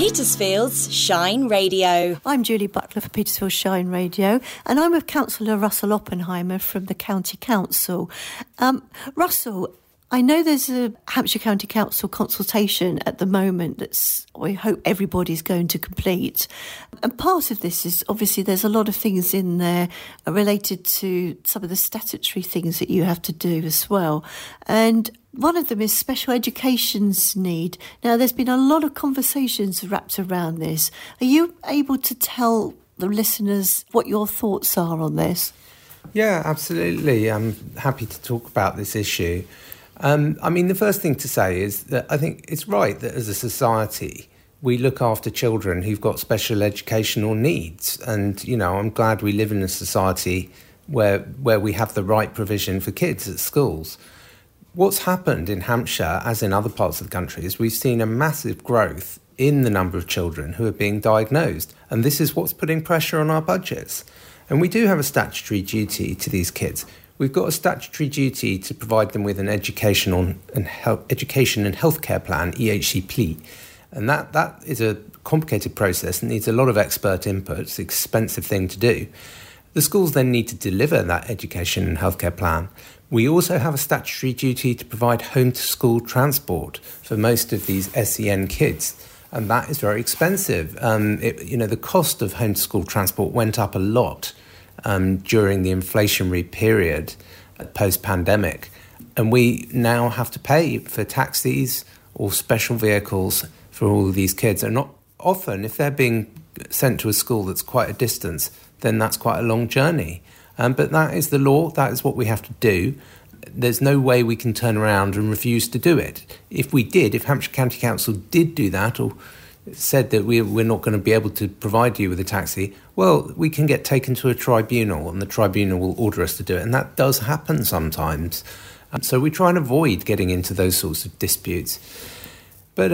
Petersfield's Shine Radio. I'm Julie Butler for Petersfield Shine Radio, and I'm with Councillor Russell Oppenheimer from the County Council. Russell, I know there's a Hampshire County Council consultation at the moment that's, I hope everybody's going to complete. And part of this is, obviously, there's a lot of things in there related to some of the statutory things that you have to do as well. And one of them is special education's need. Now, there's been a lot of conversations wrapped around this. Are you able to tell the listeners what your thoughts are on this? Yeah, absolutely. I'm happy to talk about this issue. The first thing to say is that I think it's right that as a society, we look after children who've got special educational needs. And, I'm glad we live in a society where we have the right provision for kids at schools. What's happened in Hampshire, as in other parts of the country, is we've seen a massive growth in the number of children who are being diagnosed. And this is what's putting pressure on our budgets. And we do have a statutory duty to these kids. We've got a statutory duty to provide them with an education and healthcare plan, EHCP. And that is a complicated process and needs a lot of expert input. It's an expensive thing to do. The schools then need to deliver that education and healthcare plan. We also have a statutory duty to provide home-to-school transport for most of these SEN kids, and that is very expensive. The cost of home-to-school transport went up a lot during the inflationary period post-pandemic, and we now have to pay for taxis or special vehicles for all of these kids. And not often, if they're being sent to a school that's quite a distance, then that's quite a long journey. But that is the law, that is what we have to do. There's no way we can turn around and refuse to do it. If Hampshire County Council did do that or said that we're not going to be able to provide you with a taxi, well, we can get taken to a tribunal and the tribunal will order us to do it. And that does happen sometimes. So we try and avoid getting into those sorts of disputes. But,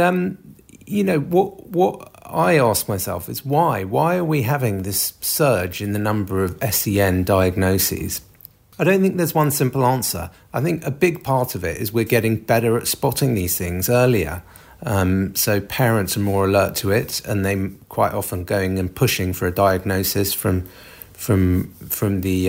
what I ask myself is why? Why are we having this surge in the number of SEN diagnoses? I don't think there's one simple answer. I think a big part of it is we're getting better at spotting these things earlier. So parents are more alert to it, and they quite often going and pushing for a diagnosis from the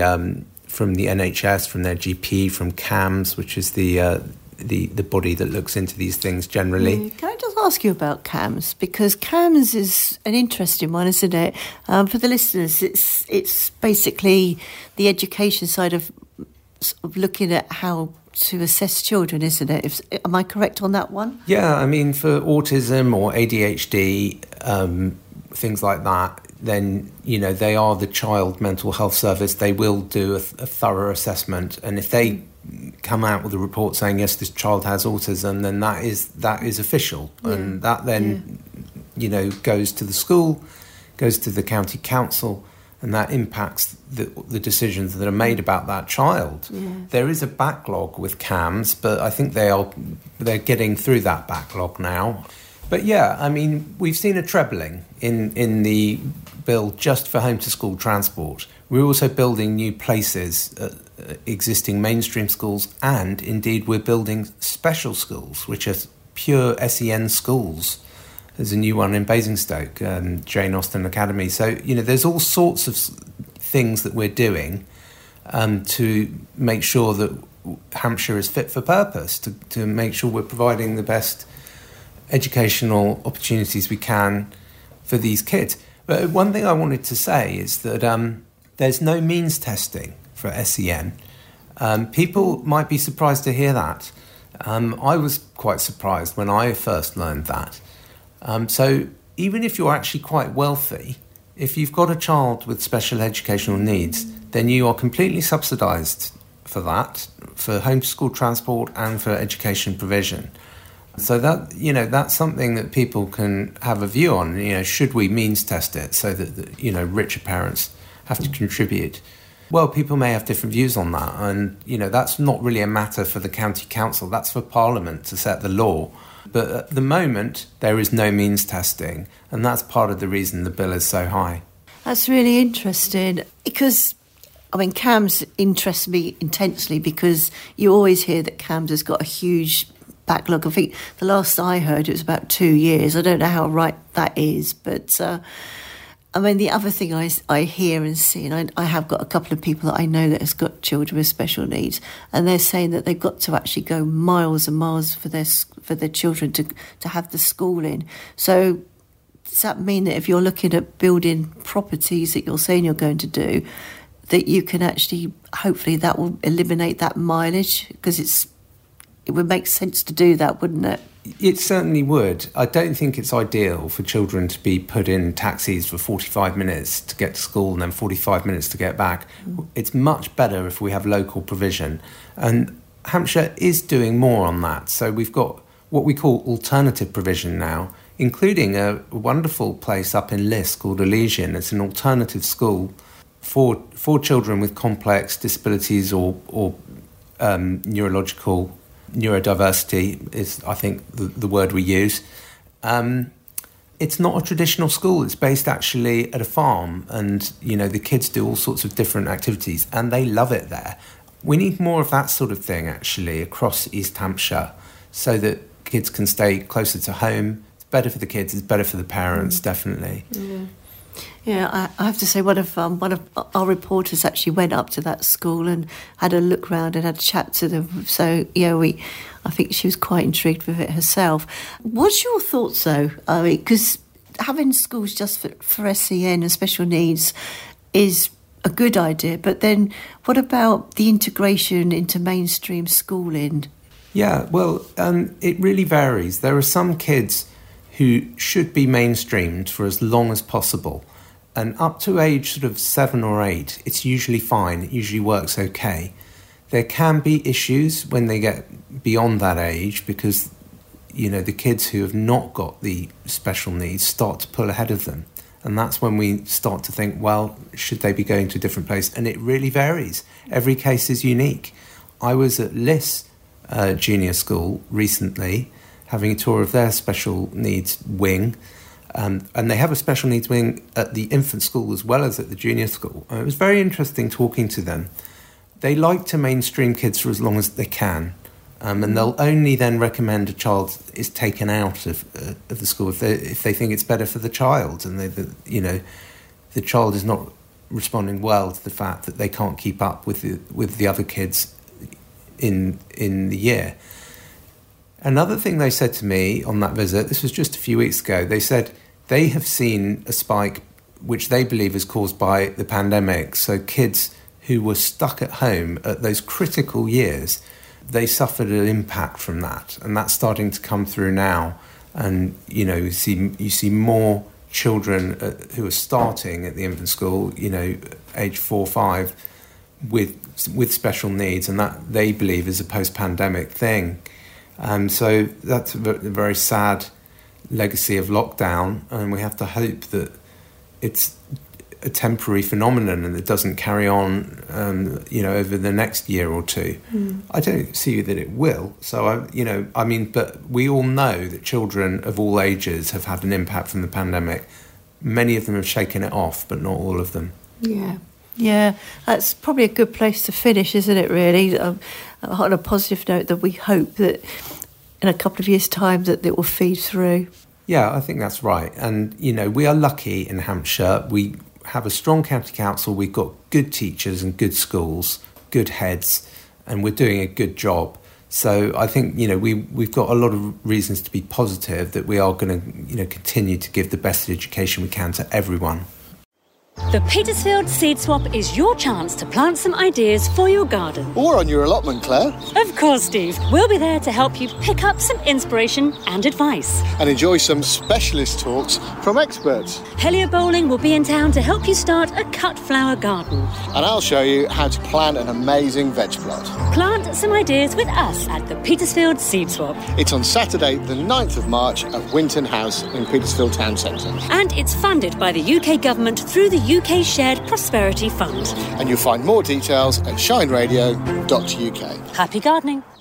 NHS, from their GP, from CAMHS, which is the body that looks into these things generally. Can I just ask you about CAMHS? Because CAMHS is an interesting one, isn't it? For the listeners, it's basically the education side of looking at how to assess children, isn't it? Am I correct on that one? Yeah, for autism or ADHD, things like that, then, they are the child mental health service. They will do a thorough assessment. And if they come out with a report saying, yes, this child has autism, then that is official. Yeah. And that then, goes to the school, goes to the county council, and that impacts the decisions that are made about that child. Yeah. There is a backlog with CAMHS, but I think they're getting through that backlog now. But yeah, we've seen a trebling in the bill just for home-to-school transport. We're also building new places at existing mainstream schools, and indeed we're building special schools, which are pure SEN schools. There's a new one in Basingstoke, Jane Austen Academy. So, there's all sorts of things that we're doing to make sure that Hampshire is fit for purpose, to make sure we're providing the best educational opportunities we can for these kids. But one thing I wanted to say is that there's no means testing for SEN. People might be surprised to hear that. I was quite surprised when I first learned that. So even if you're actually quite wealthy, if you've got a child with special educational needs, then you are completely subsidised for that, for home-to-school transport and for education provision. So that, that's something that people can have a view on. Should we means test it so that, richer parents have to contribute? Well, people may have different views on that. And, that's not really a matter for the county council. That's for Parliament to set the law. But at the moment, there is no means testing. And that's part of the reason the bill is so high. That's really interesting because, CAMHS interests me intensely because you always hear that CAMHS has got a huge backlog. I think the last I heard it was about 2 years. I don't know how right that is, but I mean, the other thing I hear and see, and I have got a couple of people that I know that has got children with special needs, and they're saying that they've got to actually go miles and miles for their children to have the schooling. So does that mean that if you're looking at building properties that you're saying you're going to do, that you can actually, hopefully that will eliminate that mileage? Because it would make sense to do that, wouldn't it? It certainly would. I don't think it's ideal for children to be put in taxis for 45 minutes to get to school and then 45 minutes to get back. It's much better if we have local provision. And Hampshire is doing more on that. So we've got what we call alternative provision now, including a wonderful place up in Liss called Elysian. It's an alternative school for children with complex disabilities or neurological neurodiversity is, I think, the word we use. It's not a traditional school. It's based actually at a farm, and the kids do all sorts of different activities, and they love it there. We need more of that sort of thing actually across East Hampshire, so that kids can stay closer to home. It's better for the kids. It's better for the parents, definitely. Yeah, I have to say one of our reporters actually went up to that school and had a look round and had a chat to them. So, I think she was quite intrigued with it herself. What's your thoughts, though? I mean, because having schools just for SEN and special needs is a good idea, but then what about the integration into mainstream schooling? Yeah, well, it really varies. There are some kids who should be mainstreamed for as long as possible. And up to age sort of 7 or 8, it's usually fine. It usually works okay. There can be issues when they get beyond that age because, the kids who have not got the special needs start to pull ahead of them. And that's when we start to think, well, should they be going to a different place? And it really varies. Every case is unique. I was at Liss Junior School recently, having a tour of their special needs wing. And they have a special needs wing at the infant school as well as at the junior school. It was very interesting talking to them. They like to mainstream kids for as long as they can. And they'll only then recommend a child is taken out of the school if they think it's better for the child and the child is not responding well to the fact that they can't keep up with the other kids in the year. Another thing they said to me on that visit, this was just a few weeks ago, they said they have seen a spike which they believe is caused by the pandemic. So kids who were stuck at home at those critical years, they suffered an impact from that. And that's starting to come through now. And, you see more children who are starting at the infant school, age 4 or 5, with special needs. And that they believe is a post-pandemic thing. So that's a very sad legacy of lockdown, and we have to hope that it's a temporary phenomenon and it doesn't carry on, over the next year or two. I don't see that it will. So, but we all know that children of all ages have had an impact from the pandemic. Many of them have shaken it off, but not all of them. Yeah, that's probably a good place to finish, isn't it, really? On a positive note, that we hope that in a couple of years' time that it will feed through. Yeah, I think that's right. And, we are lucky in Hampshire. We have a strong county council. We've got good teachers and good schools, good heads, and we're doing a good job. So I think, we've got a lot of reasons to be positive that we are going to, continue to give the best education we can to everyone. The Petersfield Seed Swap is your chance to plant some ideas for your garden. Or on your allotment, Claire. Of course, Steve. We'll be there to help you pick up some inspiration and advice. And enjoy some specialist talks from experts. Helio Bowling will be in town to help you start a cut flower garden. And I'll show you how to plant an amazing veg plot. Plant some ideas with us at the Petersfield Seed Swap. It's on Saturday the 9th of March at Winton House in Petersfield Town Centre. And it's funded by the UK Government through the UK Shared Prosperity Fund. And you'll find more details at shineradio.uk. Happy gardening.